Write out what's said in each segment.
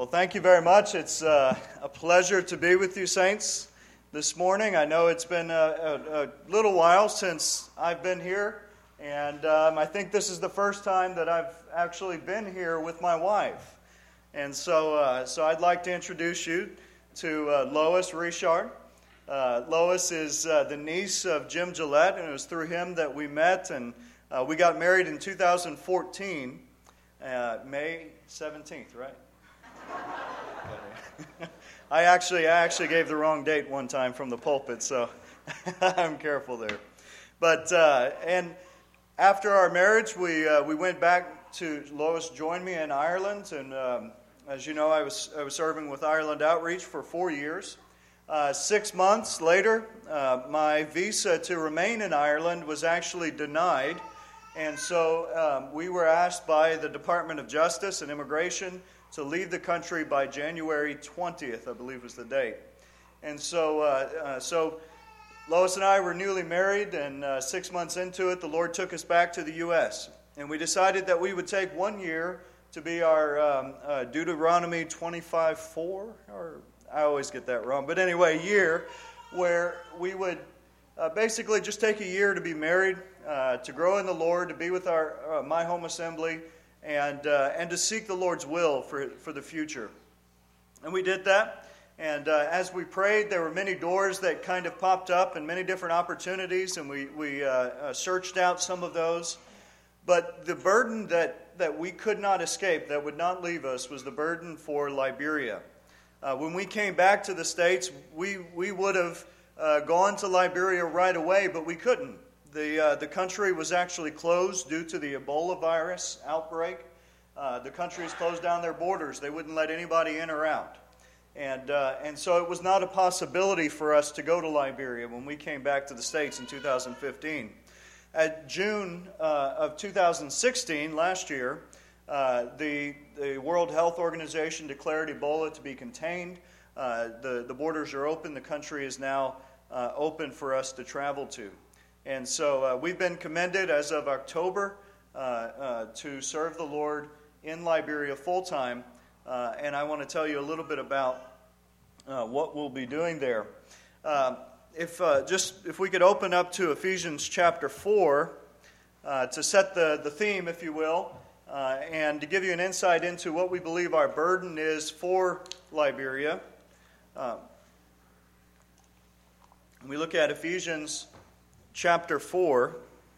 Well, thank you very much. It's a pleasure to be with you, saints, this morning. I know it's been a little while since I've been here, and I think this is the first time that I've actually been here with my wife. And so I'd like to introduce you to Lois Richard. Lois is the niece of Jim Gillette, and it was through him that we met, and we got married in 2014, May 17th, right? I actually gave the wrong date one time from the pulpit, so I'm careful there. But and after our marriage, we went back to Lois joined me in Ireland, and as you know, I was serving with Ireland Outreach for 4 years. 6 months later, my visa to remain in Ireland was actually denied, and so we were asked by the Department of Justice and Immigration to leave the country by January 20th, I believe was the date. And so Lois and I were newly married, and 6 months into it, the Lord took us back to the U.S. And we decided that we would take 1 year to be our Deuteronomy 25:4, or I always get that wrong. But anyway, year where we would basically just take a year to be married, to grow in the Lord, to be with our My Home Assembly, and to seek the Lord's will for the future. And we did that. And as we prayed, there were many doors that kind of popped up and many different opportunities, and we searched out some of those. But the burden that we could not escape, that would not leave us, was the burden for Liberia. When we came back to the States, we would have gone to Liberia right away, but we couldn't. The country was actually closed due to the Ebola virus outbreak. The country has closed down their borders. They wouldn't let anybody in or out. And so it was not a possibility for us to go to Liberia when we came back to the States in 2015. At June of 2016, last year, the World Health Organization declared Ebola to be contained. The borders are open. The country is now open for us to travel to. And so we've been commended as of October to serve the Lord in Liberia full-time. And I want to tell you a little bit about what we'll be doing there. If we could open up to Ephesians chapter 4 to set the theme, if you will, and to give you an insight into what we believe our burden is for Liberia. We look at Ephesians chapter 4.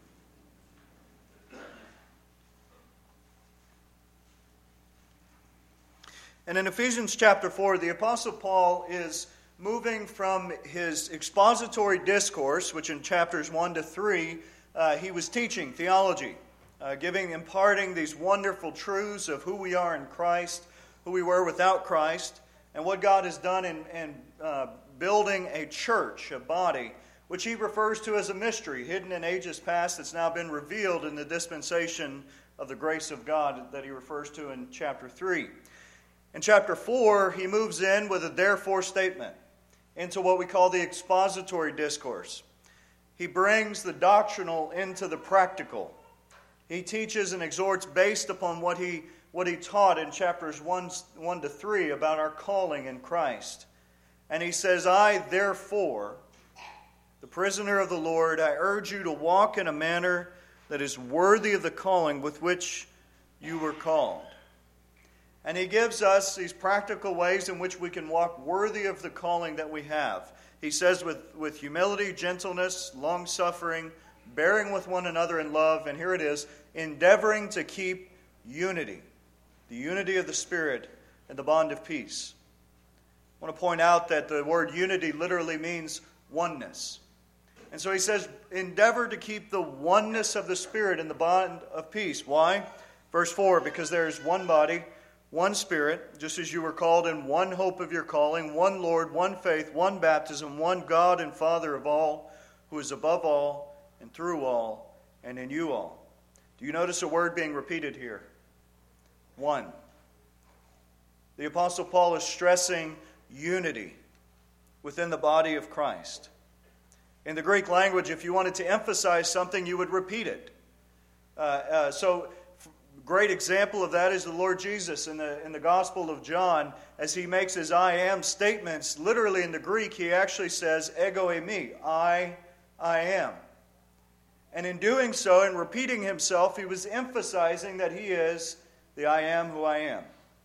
And in Ephesians chapter 4, the Apostle Paul is moving from his expository discourse, which in chapters 1 to 3, he was teaching theology, imparting these wonderful truths of who we are in Christ, who we were without Christ, and what God has done in building a church, a body, which he refers to as a mystery, hidden in ages past, that's now been revealed in the dispensation of the grace of God that he refers to in chapter 3. In chapter 4, he moves in with a therefore statement into what we call the expository discourse. He brings the doctrinal into the practical. He teaches and exhorts based upon what he taught in chapters 1 to 3 about our calling in Christ. And he says, I, therefore, the prisoner of the Lord, I urge you to walk in a manner that is worthy of the calling with which you were called. And he gives us these practical ways in which we can walk worthy of the calling that we have. He says with humility, gentleness, long-suffering, bearing with one another in love, and here it is, endeavoring to keep unity, the unity of the Spirit and the bond of peace. I want to point out that the word unity literally means oneness. And so he says, endeavor to keep the oneness of the Spirit in the bond of peace. Why? Verse 4, because there is one body, one Spirit, just as you were called in one hope of your calling, one Lord, one faith, one baptism, one God and Father of all, who is above all and through all and in you all. Do you notice a word being repeated here? One. The Apostle Paul is stressing unity within the body of Christ. In the Greek language, if you wanted to emphasize something, you would repeat it. So great example of that is the Lord Jesus in the Gospel of John. As he makes his I am statements, literally in the Greek, he actually says, ego eimi, I am. And in doing so, and repeating himself, he was emphasizing that he is the I am who I am.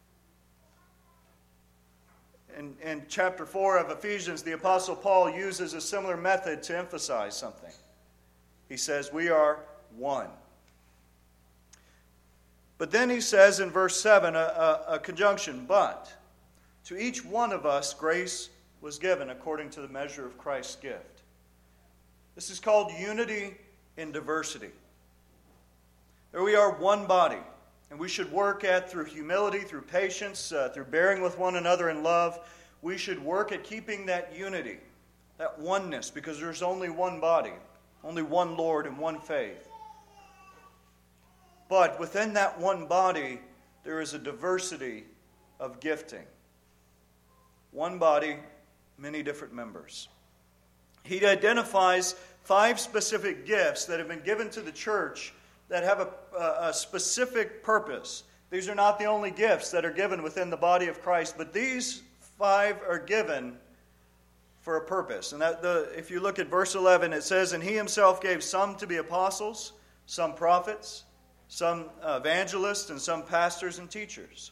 In chapter 4 of Ephesians, the Apostle Paul uses a similar method to emphasize something. He says, we are one. But then he says in verse 7, a conjunction, but to each one of us grace was given according to the measure of Christ's gift. This is called unity in diversity. There we are, one body, and we should work at, through humility, through patience, through bearing with one another in love, we should work at keeping that unity, that oneness, because there's only one body, only one Lord and one faith. But within that one body, there is a diversity of gifting. One body, many different members. He identifies 5 specific gifts that have been given to the church that have a specific purpose. These are not the only gifts that are given within the body of Christ, but these 5 are given for a purpose. And if you look at verse 11, it says, and he himself gave some to be apostles, some prophets, some evangelists, and some pastors and teachers.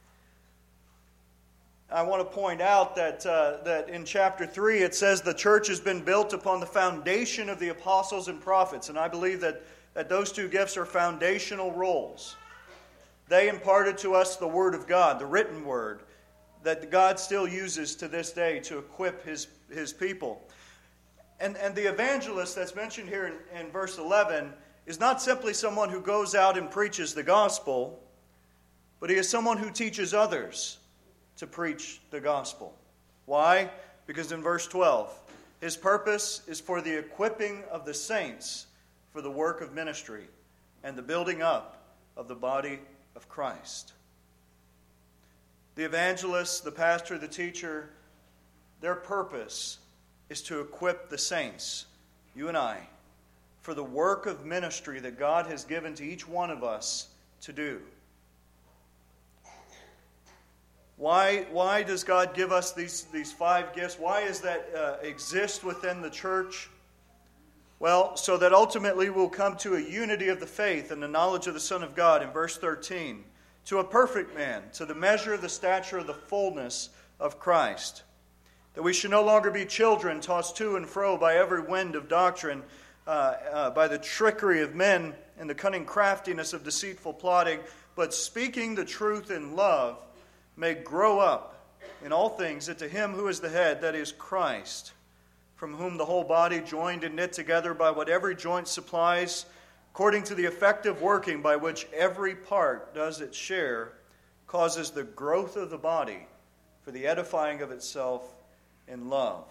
I want to point out that in chapter 3 it says the church has been built upon the foundation of the apostles and prophets. And I believe that those 2 gifts are foundational roles. They imparted to us the Word of God, the written Word, that God still uses to this day to equip His people. And the evangelist that's mentioned here in verse 11 is not simply someone who goes out and preaches the gospel, but he is someone who teaches others to preach the gospel. Why? Because in verse 12, his purpose is for the equipping of the saints for the work of ministry and the building up of the body of Christ. The evangelist, the pastor, the teacher, their purpose is to equip the saints, you and I, for the work of ministry that God has given to each one of us to do. Why does God give us these 5 gifts? Why does that exist within the church? Well, so that ultimately we'll come to a unity of the faith and the knowledge of the Son of God in verse 13. To a perfect man, to the measure of the stature of the fullness of Christ. That we should no longer be children tossed to and fro by every wind of doctrine, by the trickery of men and the cunning craftiness of deceitful plotting, but speaking the truth in love, may grow up in all things into him who is the head, that is Christ, from whom the whole body, joined and knit together by what every joint supplies, according to the effective working by which every part does its share, causes the growth of the body for the edifying of itself in love.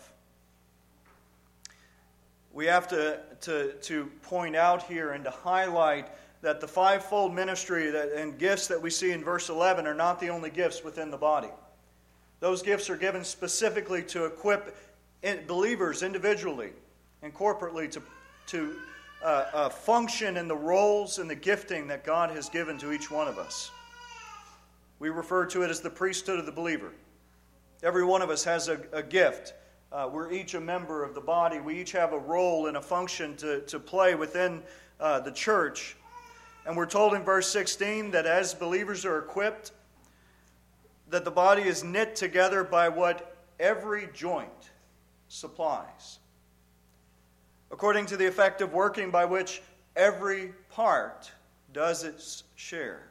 We have to point out here and to highlight that the 5-fold ministry and gifts that we see in verse 11 are not the only gifts within the body. Those gifts are given specifically to equip believers individually and corporately to function in the roles and the gifting that God has given to each one of us. We refer to it as the priesthood of the believer. Every one of us has a gift. We're each a member of the body. We each have a role and a function to play within the church. And we're told in verse 16 that as believers are equipped, that the body is knit together by what every joint supplies, according to the effective working by which every part does its share.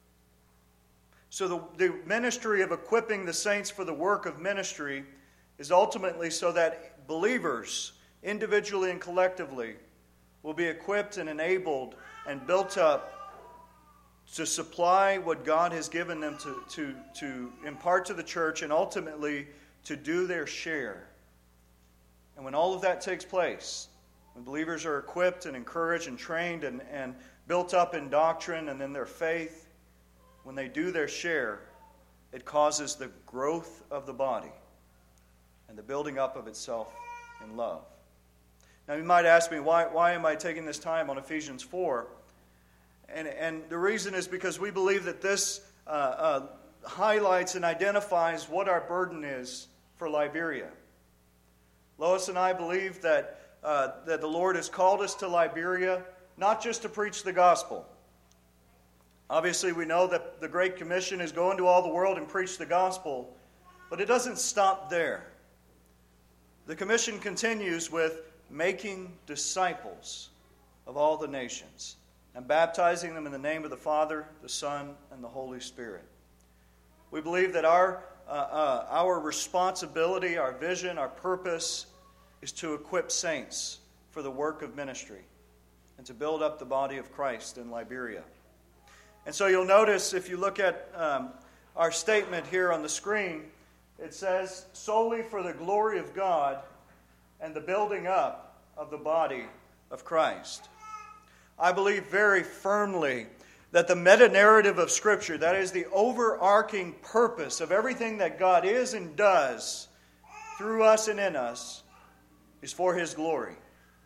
So the ministry of equipping the saints for the work of ministry is ultimately so that believers, individually and collectively, will be equipped and enabled and built up to supply what God has given them to impart to the church and ultimately to do their share. And when all of that takes place, when believers are equipped and encouraged and trained and built up in doctrine and in their faith, when they do their share, it causes the growth of the body and the building up of itself in love. Now you might ask me, why am I taking this time on Ephesians 4? And the reason is because we believe that this highlights and identifies what our burden is for Liberia. Lois and I believe that the Lord has called us to Liberia not just to preach the gospel. Obviously, we know that the Great Commission is go into all the world and preach the gospel, but it doesn't stop there. The commission continues with making disciples of all the nations and baptizing them in the name of the Father, the Son, and the Holy Spirit. We believe that our responsibility, our vision, our purpose is to equip saints for the work of ministry and to build up the body of Christ in Liberia. And so you'll notice if you look at our statement here on the screen, it says, solely for the glory of God and the building up of the body of Christ. I believe very firmly that the meta-narrative of Scripture, that is the overarching purpose of everything that God is and does through us and in us, is for His glory.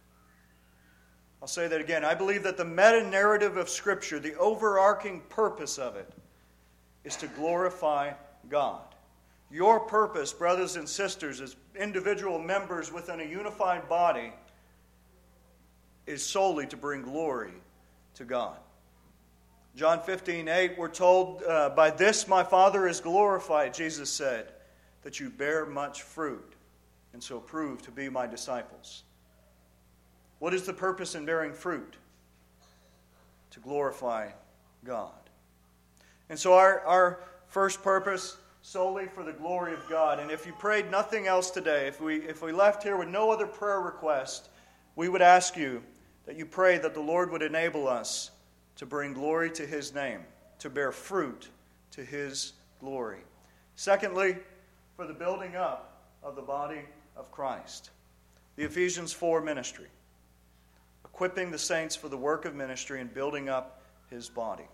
I'll say that again. I believe that the meta-narrative of Scripture, the overarching purpose of it, is to glorify God. Your purpose, brothers and sisters, as individual members within a unified body, is solely to bring glory to God. John 15:8, we're told, by this my Father is glorified, Jesus said, that you bear much fruit, and so prove to be my disciples. What is the purpose in bearing fruit? To glorify God. And so our first purpose, solely for the glory of God. And if you prayed nothing else today, if we left here with no other prayer request, we would ask you that you pray that the Lord would enable us to bring glory to His name, to bear fruit to His glory. Secondly, for the building up of the body of Christ. The Ephesians 4 ministry. Equipping the saints for the work of ministry and building up His body.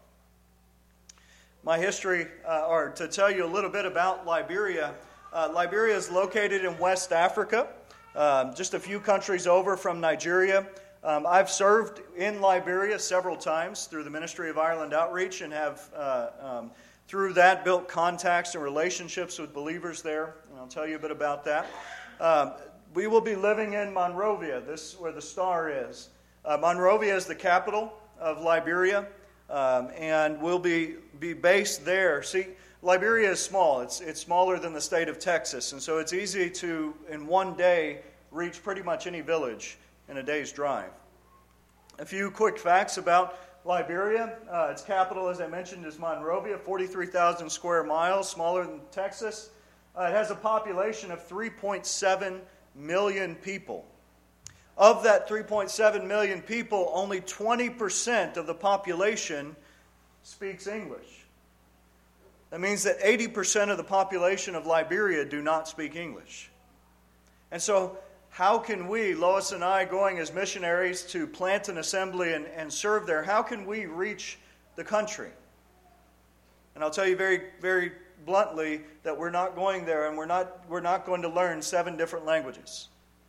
My history, or to tell you a little bit about Liberia. Liberia is located in West Africa, just a few countries over from Nigeria. I've served in Liberia several times through the Ministry of Ireland Outreach and have, through that, built contacts and relationships with believers there. And I'll tell you a bit about that. We will be living in Monrovia, this where the star is. Monrovia is the capital of Liberia, and we'll be based there. See, Liberia is small. It's smaller than the state of Texas, and so it's easy to, in one day, reach pretty much any village in a day's drive. A few quick facts about Liberia. Its capital, as I mentioned, is Monrovia, 43,000 square miles, smaller than Texas. It has a population of 3.7 million people. Of that 3.7 million people, only 20% of the population speaks English. That means that 80% of the population of Liberia do not speak English. And so, how can we, Lois and I, going as missionaries to plant an assembly and serve there, how can we reach the country? And I'll tell you very, very bluntly that we're not going there and we're not going to learn 7 different languages.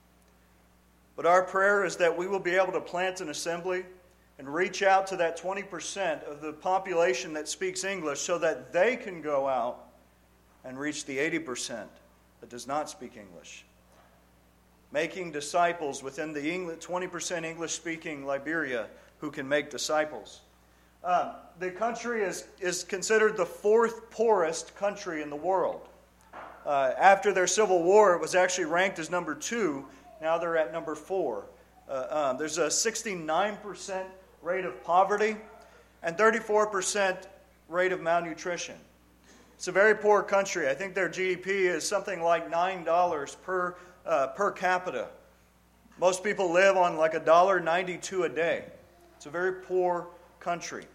But our prayer is that we will be able to plant an assembly and reach out to that 20% of the population that speaks English so that they can go out and reach the 80% that does not speak English. Making disciples within the 20% English-speaking Liberia who can make disciples. The country is considered the 4th poorest country in the world. After their civil war, it was actually ranked as number 2. Now they're at number 4. There's a 69% rate of poverty and 34% rate of malnutrition. It's a very poor country. I think their GDP is something like $9 per capita. Most people live on like $1.92 a day. It's a very poor country.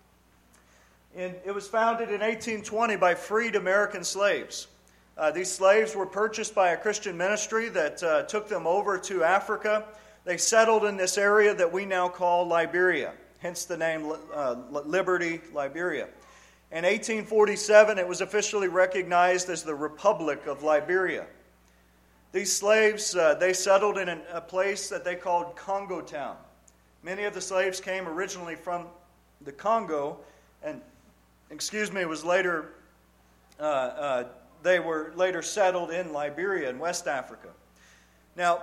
And it was founded in 1820 by freed American slaves. These slaves were purchased by a Christian ministry that took them over to Africa. They settled in this area that we now call Liberia, hence the name Liberty, Liberia. In 1847, it was officially recognized as the Republic of Liberia. These slaves, they settled in a place that they called Congo Town. Many of the slaves came originally from the Congo, and was later they were later settled in Liberia in West Africa. Now,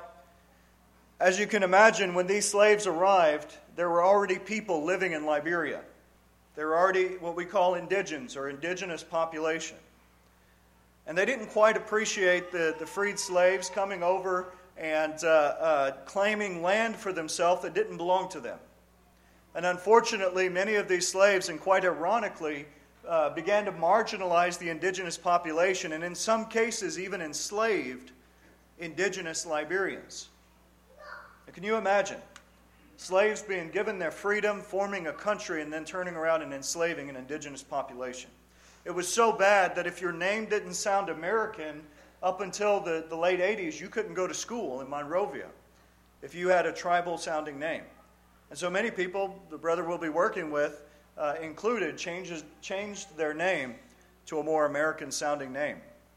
as you can imagine, when these slaves arrived, there were already people living in Liberia. There were already what we call indigents or indigenous population. And they didn't quite appreciate the freed slaves coming over and claiming land for themselves that didn't belong to them. And unfortunately, many of these slaves, and quite ironically, began to marginalize the indigenous population, and in some cases even enslaved indigenous Liberians. Now, can you imagine? Slaves being given their freedom, forming a country, and then turning around and enslaving an indigenous population. It was so bad that if your name didn't sound American up until the late 80s, you couldn't go to school in Monrovia if you had a tribal-sounding name. And so many people, the brother we'll be working with, included, changed their name to a more American-sounding name.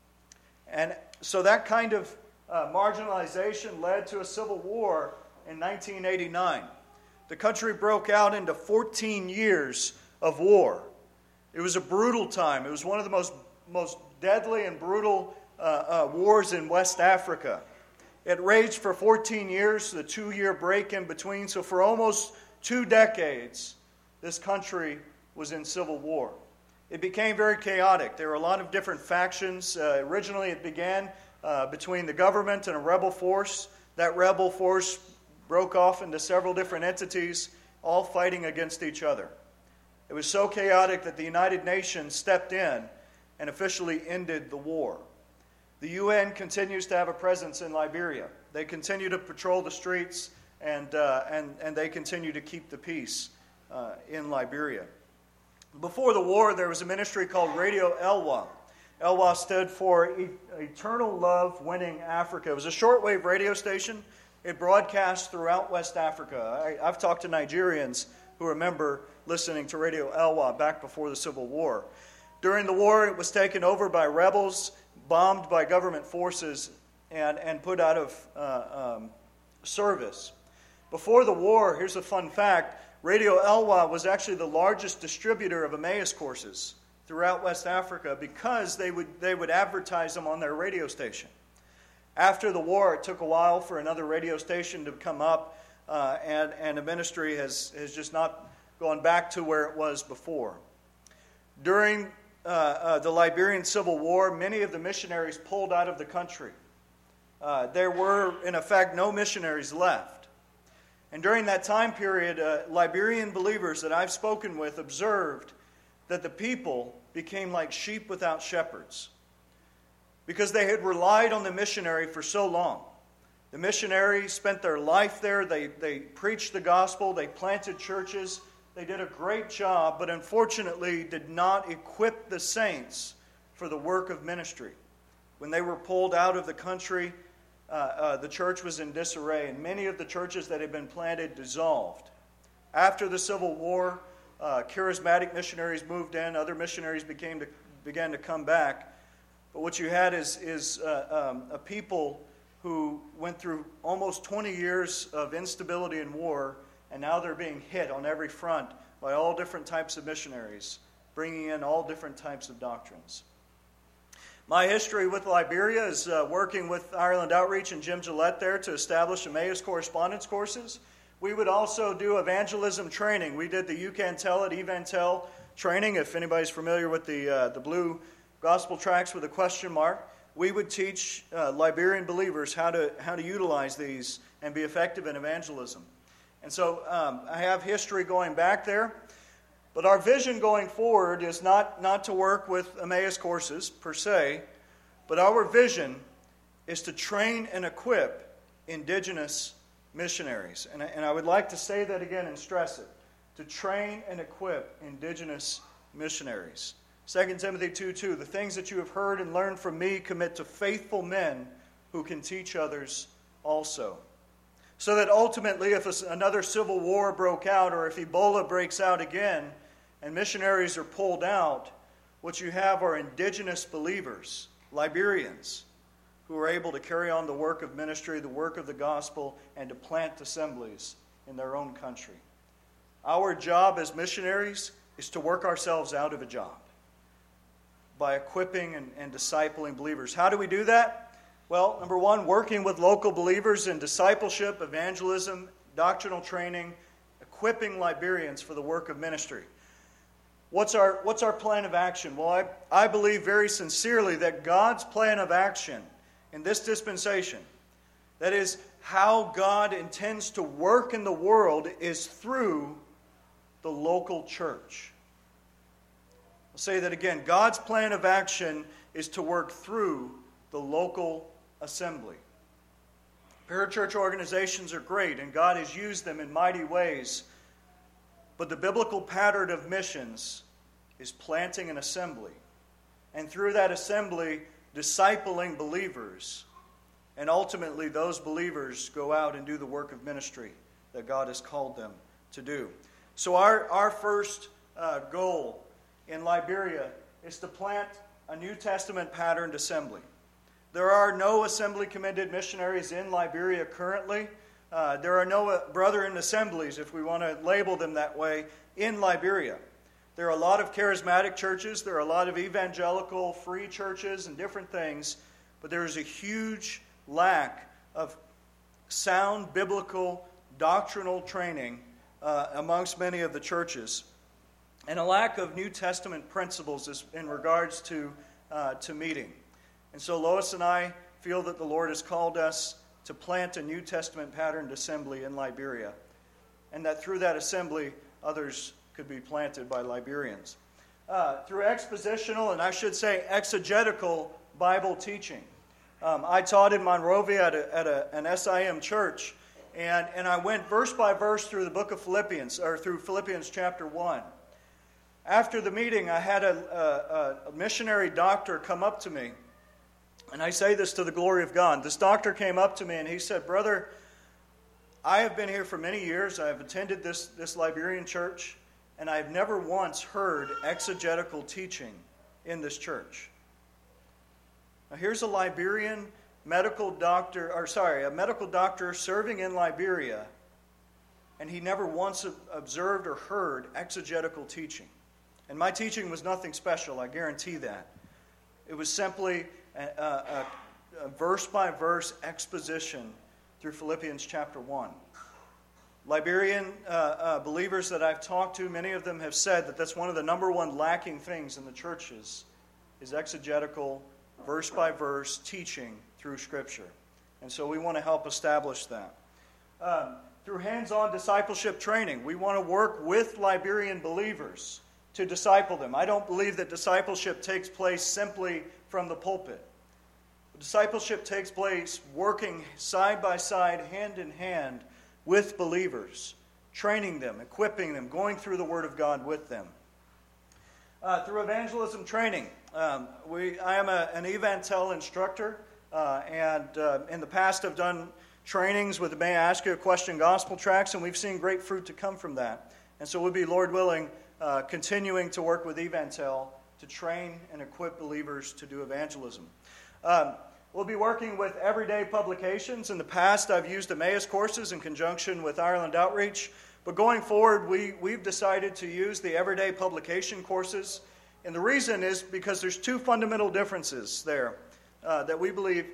And so that kind of marginalization led to a civil war in 1989. The country broke out into 14 years of war. It was a brutal time. It was one of the most deadly and brutal wars in West Africa. It raged for 14 years, the 2-year break in between. So for almost 2 decades, this country was in civil war. It became very chaotic. There were a lot of different factions. Originally, it began between the government and a rebel force. That rebel force broke off into several different entities, all fighting against each other. It was so chaotic that the United Nations stepped in and officially ended the war. The UN continues to have a presence in Liberia. They continue to patrol the streets, and they continue to keep the peace in Liberia. Before the war, there was a ministry called Radio Elwha. Elwha stood for Eternal Love Winning Africa. It was a shortwave radio station. It broadcast throughout West Africa. I've talked to Nigerians who remember listening to Radio Elwha back before the Civil War. During the war, it was taken over by rebels, bombed by government forces, and put out of service. Before the war, here's a fun fact, Radio Elwha was actually the largest distributor of Emmaus courses throughout West Africa because they would advertise them on their radio station. After the war, it took a while for another radio station to come up, and the ministry has just not gone back to where it was before. During the Liberian Civil War, many of the missionaries pulled out of the country. There were, in effect, no missionaries left. And during that time period, Liberian believers that I've spoken with observed that the people became like sheep without shepherds because they had relied on the missionary for so long. The missionary spent their life there. They preached the gospel. They planted churches. They did a great job, but unfortunately did not equip the saints for the work of ministry. When they were pulled out of the country, the church was in disarray, and many of the churches that had been planted dissolved. After the Civil War, charismatic missionaries moved in. Other missionaries began to come back. But what you had is a people who went through almost 20 years of instability and war, and now they're being hit on every front by all different types of missionaries, bringing in all different types of doctrines. My history with Liberia is working with Ireland Outreach and Jim Gillette there to establish Emmaus correspondence courses. We would also do evangelism training. We did the You Can Tell It, Evantel training. If anybody's familiar with the blue gospel tracts with a question mark, we would teach Liberian believers how to utilize these and be effective in evangelism. And so I have history going back there. But our vision going forward is not to work with Emmaus courses per se, but our vision is to train and equip indigenous missionaries. And I would like to say that again and stress it. To train and equip indigenous missionaries. 2 Timothy 2:2, the things that you have heard and learned from me commit to faithful men who can teach others also. So that ultimately, if another civil war broke out or if Ebola breaks out again and missionaries are pulled out, what you have are indigenous believers, Liberians, who are able to carry on the work of ministry, the work of the gospel, and to plant assemblies in their own country. Our job as missionaries is to work ourselves out of a job by equipping and discipling believers. How do we do that? Well, number one, working with local believers in discipleship, evangelism, doctrinal training, equipping Liberians for the work of ministry. What's our plan of action? Well, I believe very sincerely that God's plan of action in this dispensation, that is, how God intends to work in the world, is through the local church. I'll say that again. God's plan of action is to work through the local assembly. Parachurch organizations are great, and God has used them in mighty ways. But the biblical pattern of missions is planting an assembly. And through that assembly, discipling believers. And ultimately, those believers go out and do the work of ministry that God has called them to do. So our first goal in Liberia is to plant a New Testament patterned assembly. There are no assembly-committed missionaries in Liberia currently. There are no brethren assemblies, if we want to label them that way, in Liberia. There are a lot of charismatic churches. There are a lot of evangelical free churches and different things. But there is a huge lack of sound biblical doctrinal training amongst many of the churches, and a lack of New Testament principles in regards to meeting. And so Lois and I feel that the Lord has called us to plant a New Testament patterned assembly in Liberia, and that through that assembly, others could be planted by Liberians. Through expositional, and I should say exegetical, Bible teaching. I taught in Monrovia at an SIM church, and I went verse by verse through the book of Philippians, or through Philippians chapter 1. After the meeting, I had a missionary doctor come up to me, and I say this to the glory of God. This doctor came up to me and he said, "Brother, I have been here for many years. I have attended this Liberian church, and I have never once heard exegetical teaching in this church." Now here's a Liberian medical doctor, a medical doctor serving in Liberia, and he never once observed or heard exegetical teaching. And my teaching was nothing special, I guarantee that. It was simply a verse-by-verse exposition through Philippians chapter 1. Liberian believers that I've talked to, many of them have said that that's one of the number one lacking things in the churches, is exegetical, verse-by-verse teaching through Scripture. And so we want to help establish that. Through hands-on discipleship training, we want to work with Liberian believers to disciple them. I don't believe that discipleship takes place simply from the pulpit. Discipleship takes place working side by side, hand in hand with believers, training them, equipping them, going through the Word of God with them. Through evangelism training, I am an Evantel instructor, and in the past I've done trainings with the May I Ask You a Question gospel tracts, and we've seen great fruit to come from that. And so we'll be, Lord willing, continuing to work with Evantel to train and equip believers to do evangelism. We'll be working with Everyday Publications. In the past, I've used Emmaus courses in conjunction with Ireland Outreach. But going forward, we've decided to use the Everyday Publication courses. And the reason is because there's two fundamental differences there that we believe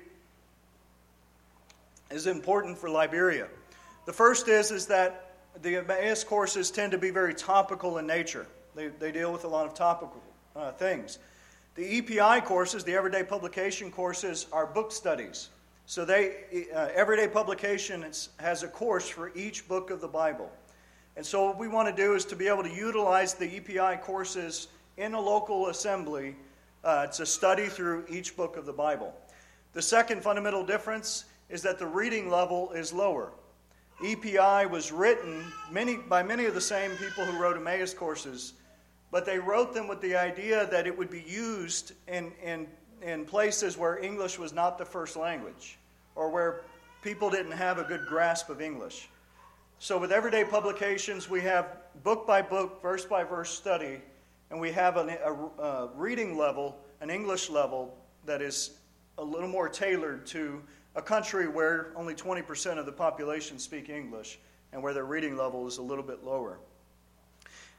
is important for Liberia. The first is that the Emmaus courses tend to be very topical in nature. They deal with a lot of topical things. The EPI courses, the Everyday Publication courses, are book studies. So Everyday Publication has a course for each book of the Bible. And so what we want to do is to be able to utilize the EPI courses in a local assembly to study through each book of the Bible. The second fundamental difference is that the reading level is lower. EPI was written by many of the same people who wrote Emmaus courses, but they wrote them with the idea that it would be used in places where English was not the first language, or where people didn't have a good grasp of English. So with Everyday Publications, we have book-by-book, verse-by-verse study, and we have a reading level, an English level, that is a little more tailored to a country where only 20% of the population speak English, and where their reading level is a little bit lower.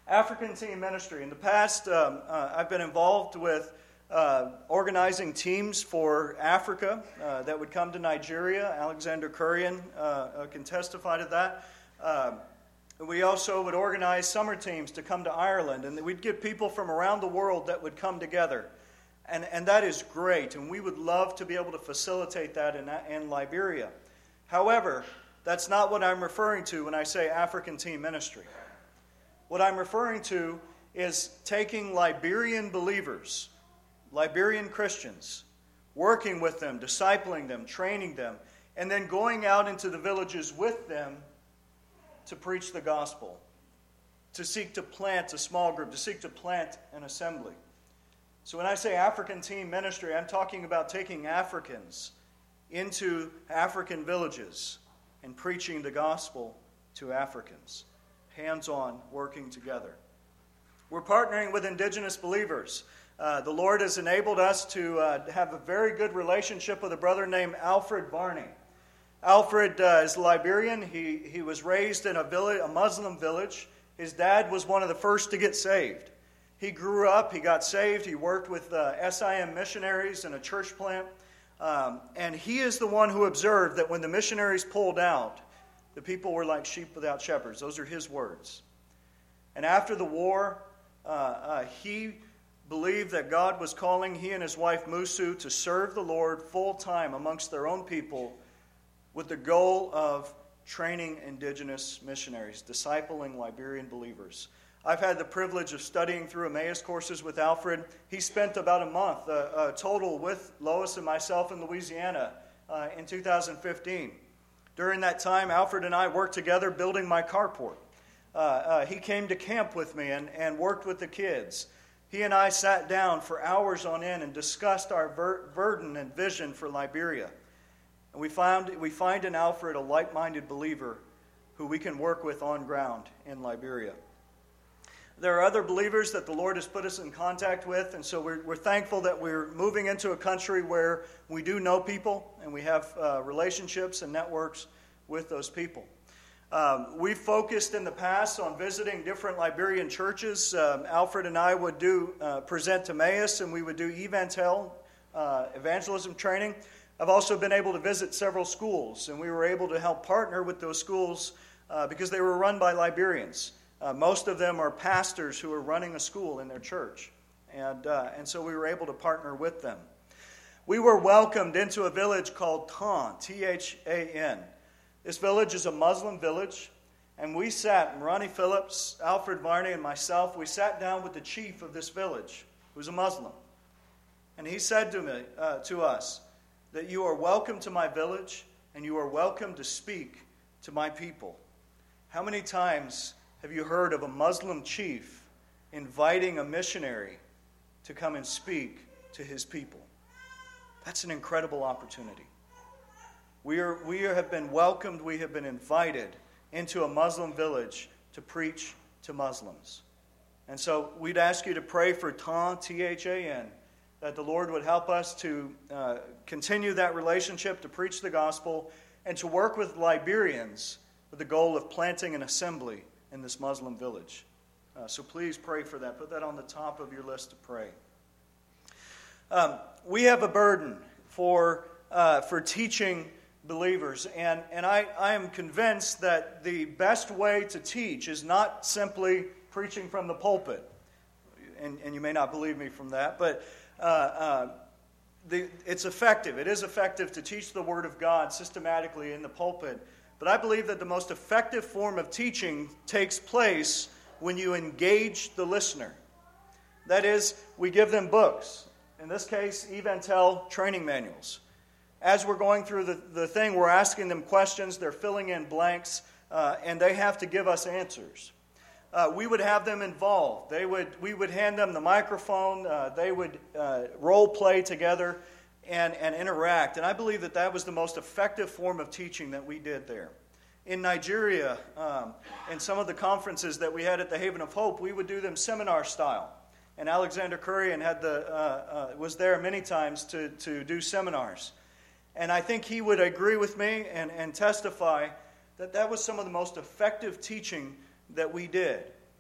African Team Ministry. In the past, I've been involved with organizing teams for Africa that would come to Nigeria. Alexander Kurian can testify to that. We also would organize summer teams to come to Ireland, and we'd get people from around the world that would come together. And that is great, and we would love to be able to facilitate that in Liberia. However, that's not what I'm referring to when I say African Team Ministry. What I'm referring to is taking Liberian believers, Liberian Christians, working with them, discipling them, training them, and then going out into the villages with them to preach the gospel, to seek to plant a small group, to seek to plant an assembly. So when I say African Team Ministry, I'm talking about taking Africans into African villages and preaching the gospel to Africans, hands-on, working together. We're partnering with indigenous believers. The Lord has enabled us to have a very good relationship with a brother named Alfred Varney. Alfred is Liberian. He was raised in a Muslim village. His dad was one of the first to get saved. He grew up, he got saved, he worked with SIM missionaries in a church plant. And he is the one who observed that when the missionaries pulled out, the people were like sheep without shepherds. Those are his words. And after the war, he believed that God was calling he and his wife Musu to serve the Lord full-time amongst their own people with the goal of training indigenous missionaries, discipling Liberian believers. I've had the privilege of studying through Emmaus courses with Alfred. He spent about a month total with Lois and myself in Louisiana in 2015. During that time, Alfred and I worked together building my carport. He came to camp with me and worked with the kids. He and I sat down for hours on end and discussed our burden and vision for Liberia. And we find in Alfred a like-minded believer who we can work with on ground in Liberia. There are other believers that the Lord has put us in contact with, and so we're thankful that we're moving into a country where we do know people and we have relationships and networks with those people. We've focused in the past on visiting different Liberian churches. Alfred and I would do present to Emmaus, and we would do evangelism training. I've also been able to visit several schools, and we were able to help partner with those schools because they were run by Liberians. Most of them are pastors who are running a school in their church, and so we were able to partner with them. We were welcomed into a village called Than, T-H-A-N. This village is a Muslim village, and we sat, Ronnie Phillips, Alfred Varney, and myself, we sat down with the chief of this village, who's a Muslim. And he said to us, that you are welcome to my village, and you are welcome to speak to my people. How many times have you heard of a Muslim chief inviting a missionary to come and speak to his people? That's an incredible opportunity. We have been welcomed, we have been invited into a Muslim village to preach to Muslims. And so we'd ask you to pray for Than, T-H-A-N, that the Lord would help us to continue that relationship, to preach the gospel, and to work with Liberians with the goal of planting an assembly in this Muslim village. So please pray for that. Put that on the top of your list to pray. We have a burden for teaching believers, and I am convinced that the best way to teach is not simply preaching from the pulpit. And you may not believe me from that, but it's effective. It is effective to teach the Word of God systematically in the pulpit. But I believe that the most effective form of teaching takes place when you engage the listener. That is, we give them books. In this case, Evantel training manuals. As we're going through the thing, we're asking them questions, they're filling in blanks, and they have to give us answers. We would have them involved. We would hand them the microphone. They would role play together and interact. And I believe that was the most effective form of teaching that we did there. In Nigeria, in some of the conferences that we had at the Haven of Hope, we would do them seminar style. And Alexander Kurian was there many times to do seminars. And I think he would agree with me and testify that was some of the most effective teaching that we did,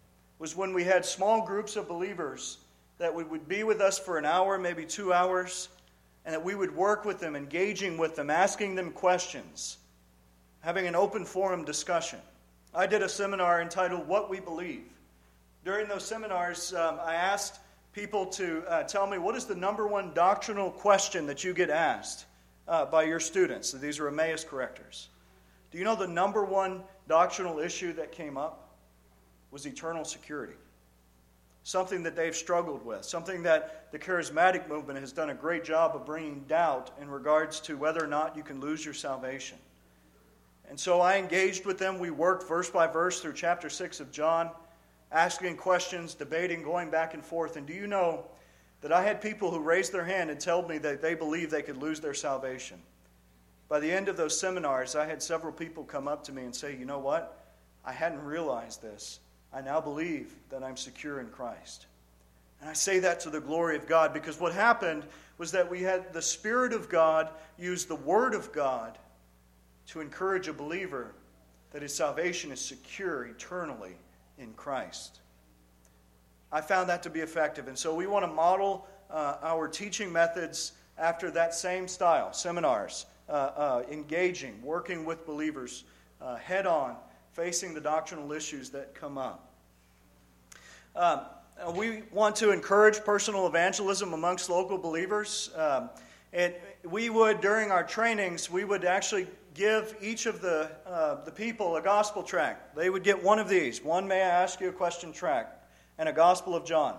was when we had small groups of believers that would be with us for an hour, maybe 2 hours, and that we would work with them, engaging with them, asking them questions, having an open forum discussion. I did a seminar entitled What We Believe. During those seminars, I asked people to tell me, what is the number one doctrinal question that you get asked by your students? So these are Emmaus correctors. Do you know the number one doctrinal issue that came up was eternal security? Something that they've struggled with, something that the charismatic movement has done a great job of bringing doubt in regards to whether or not you can lose your salvation. And so I engaged with them. We worked verse by verse through chapter 6 of John, asking questions, debating, going back and forth. And do you know that I had people who raised their hand and told me that they believed they could lose their salvation? By the end of those seminars, I had several people come up to me and say, you know what? I hadn't realized this. I now believe that I'm secure in Christ. And I say that to the glory of God, because what happened was that we had the Spirit of God use the Word of God to encourage a believer that his salvation is secure eternally in Christ. I found that to be effective, and so we want to model our teaching methods after that same style. Seminars, engaging, working with believers head on, facing the doctrinal issues that come up. We want to encourage personal evangelism amongst local believers. And we would, during our trainings, we would actually give each of the people a gospel tract. They would get one of these, one May I Ask You a Question tract, and a Gospel of John.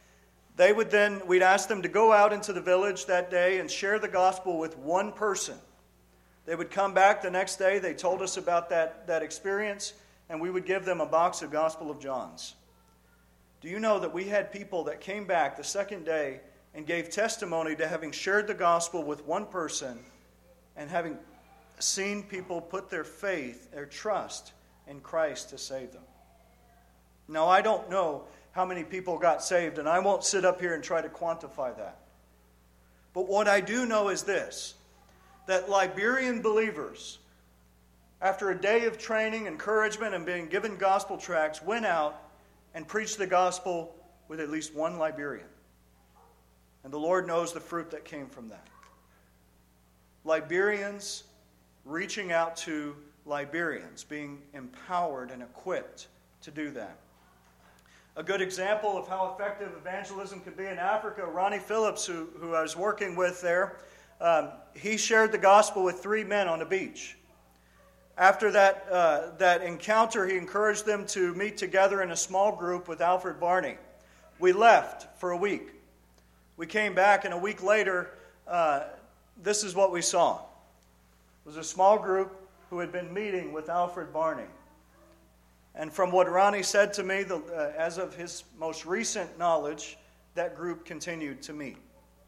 We'd ask them to go out into the village that day and share the gospel with one person. They would come back the next day, they told us about that experience, and we would give them a box of Gospel of Johns. Do you know that we had people that came back the second day and gave testimony to having shared the gospel with one person and having seen people put their faith, their trust in Christ to save them? Now, I don't know how many people got saved, and I won't sit up here and try to quantify that. But what I do know is this, that Liberian believers, after a day of training, encouragement, and being given gospel tracts, went out and preached the gospel with at least one Liberian. And the Lord knows the fruit that came from that. Liberians reaching out to Liberians, being empowered and equipped to do that. A good example of how effective evangelism could be in Africa, Ronnie Phillips, who I was working with there, he shared the gospel with 3 men on a beach. After that encounter, he encouraged them to meet together in a small group with Alfred Barney. We left for a week. We came back, and a week later, this is what we saw. It was a small group who had been meeting with Alfred Barney. And from what Ronnie said to me, as of his most recent knowledge, that group continued to meet.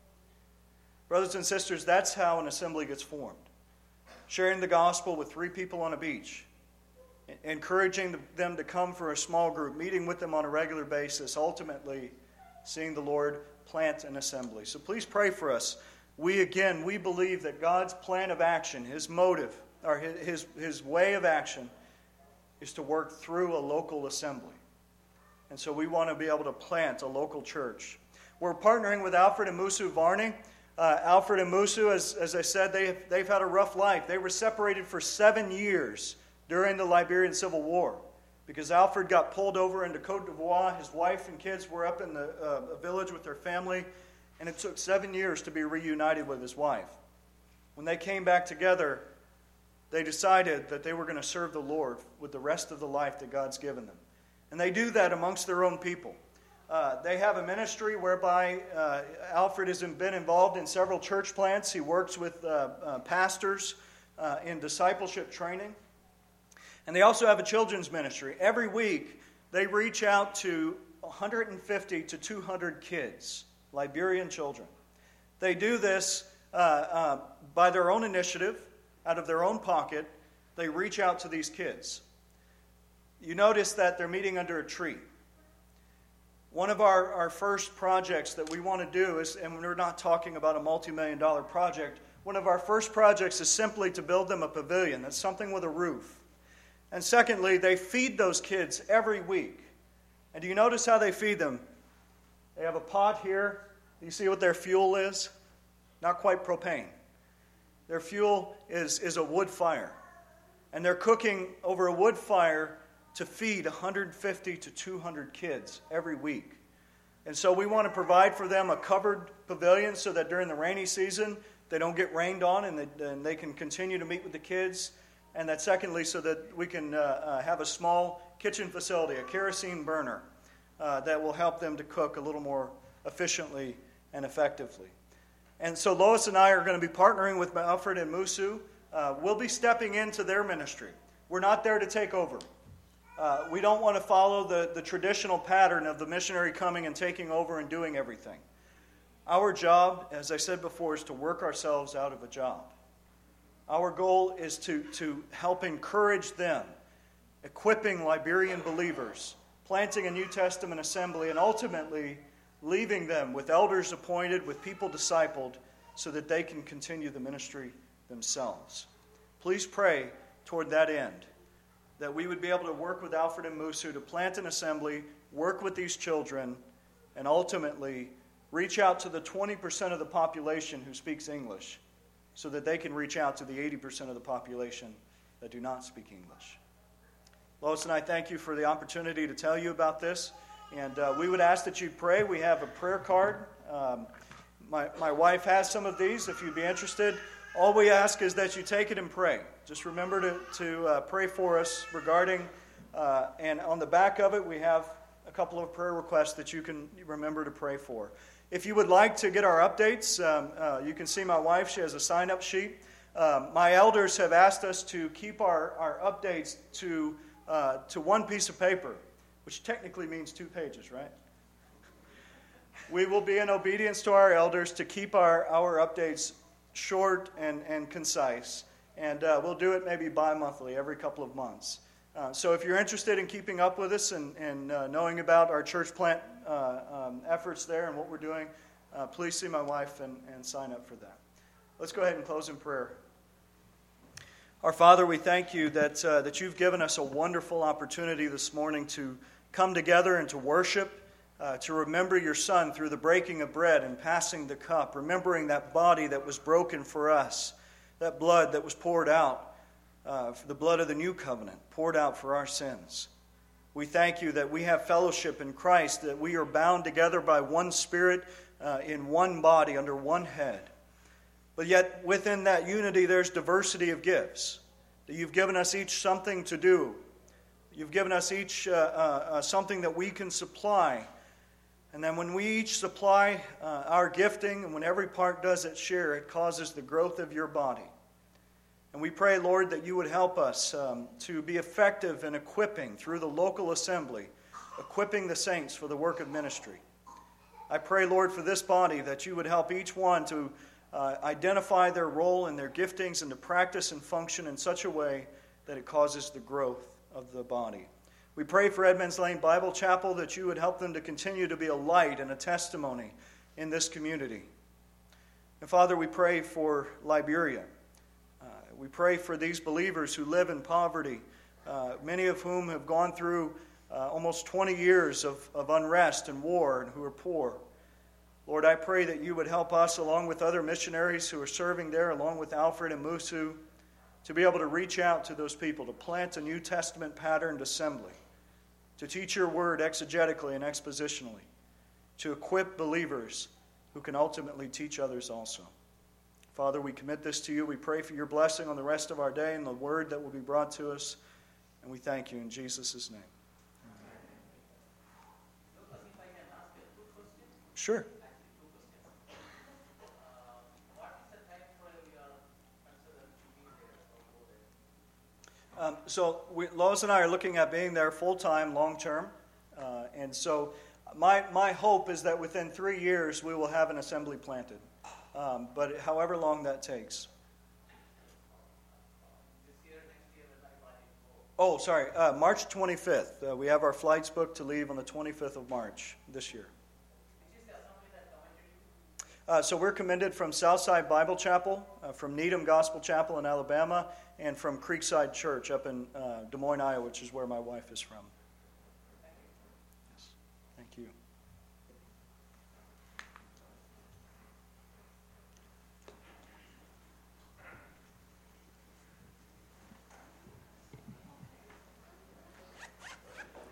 Brothers and sisters, that's how an assembly gets formed. Sharing the gospel with 3 people on a beach, encouraging them to come for a small group, meeting with them on a regular basis, ultimately seeing the Lord plant an assembly. So please pray for us. We believe that God's plan of action, His motive, or His way of action, is to work through a local assembly. And so we want to be able to plant a local church. We're partnering with Alfred and Musu Varney. Alfred and Musu, as I said, they've had a rough life. They were separated for 7 years during the Liberian Civil War because Alfred got pulled over into Côte d'Ivoire. His wife and kids were up in a village with their family, and it took 7 years to be reunited with his wife. When they came back together, they decided that they were going to serve the Lord with the rest of the life that God's given them. And they do that amongst their own people. They have a ministry whereby Alfred has been involved in several church plants. He works with pastors in discipleship training. And they also have a children's ministry. Every week, they reach out to 150 to 200 kids, Liberian children. They do this by their own initiative, out of their own pocket. They reach out to these kids. You notice that they're meeting under a tree. One of our first projects that we want to do is, and we're not talking about a multi-million-dollar project, one of our first projects is simply to build them a pavilion. That's something with a roof. And secondly, they feed those kids every week. And do you notice how they feed them? They have a pot here. Do you see what their fuel is? Not quite propane. Their fuel is a wood fire. And they're cooking over a wood fire to feed 150 to 200 kids every week. And so we want to provide for them a covered pavilion so that during the rainy season they don't get rained on and they can continue to meet with the kids. And that secondly, so that we can have a small kitchen facility, a kerosene burner that will help them to cook a little more efficiently and effectively. And so Lois and I are going to be partnering with Alfred and Musu. We'll be stepping into their ministry. We're not there to take over. We don't want to follow the traditional pattern of the missionary coming and taking over and doing everything. Our job, as I said before, is to work ourselves out of a job. Our goal is to help encourage them, equipping Liberian believers, planting a New Testament assembly, and ultimately leaving them with elders appointed, with people discipled, so that they can continue the ministry themselves. Please pray toward that end, that we would be able to work with Alfred and Musu to plant an assembly, work with these children, and ultimately reach out to the 20% of the population who speaks English, so that they can reach out to the 80% of the population that do not speak English. Lois and I thank you for the opportunity to tell you about this. And we would ask that you pray. We have a prayer card. My wife has some of these if you'd be interested. All we ask is that you take it and pray. Just remember to pray for us regarding, and on the back of it we have a couple of prayer requests that you can remember to pray for. If you would like to get our updates, you can see my wife. She has a sign-up sheet. My elders have asked us to keep our updates to one piece of paper, which technically means 2 pages, right? We will be in obedience to our elders to keep our updates short and concise. And we'll do it maybe bi-monthly, every couple of months. So if you're interested in keeping up with us and knowing about our church plant efforts there and what we're doing, please see my wife and sign up for that. Let's go ahead and close in prayer. Our Father, we thank you that you've given us a wonderful opportunity this morning to come together and to worship, to remember your Son through the breaking of bread and passing the cup, remembering that body that was broken for us, that blood that was poured out, the blood of the new covenant, poured out for our sins. We thank you that we have fellowship in Christ, that we are bound together by one Spirit in one body under one head. But yet within that unity there's diversity of gifts, that you've given us each something to do. You've given us each something that we can supply. And then when we each supply our gifting, and when every part does its share, it causes the growth of your body. And we pray, Lord, that you would help us to be effective in equipping through the local assembly, equipping the saints for the work of ministry. I pray, Lord, for this body, that you would help each one to identify their role and their giftings and to practice and function in such a way that it causes the growth of the body. We pray for Edmonds Lane Bible Chapel that you would help them to continue to be a light and a testimony in this community. And Father, we pray for Liberia. We pray for these believers who live in poverty, many of whom have gone through almost 20 years of unrest and war and who are poor. Lord, I pray that you would help us, along with other missionaries who are serving there, along with Alfred and Musu, to be able to reach out to those people, to plant a New Testament patterned assembly, to teach your word exegetically and expositionally, to equip believers who can ultimately teach others also. Father, we commit this to you. We pray for your blessing on the rest of our day and the word that will be brought to us. And we thank you in Jesus' name. Amen. Sure. Lois and I are looking at being there full-time, long-term. And so my hope is that within 3 years we will have an assembly planted. But however long that takes. Oh, sorry, March 25th. We have our flights booked to leave on the 25th of March this year. So we're commended from Southside Bible Chapel, from Needham Gospel Chapel in Alabama, and from Creekside Church up in Des Moines, Iowa, which is where my wife is from.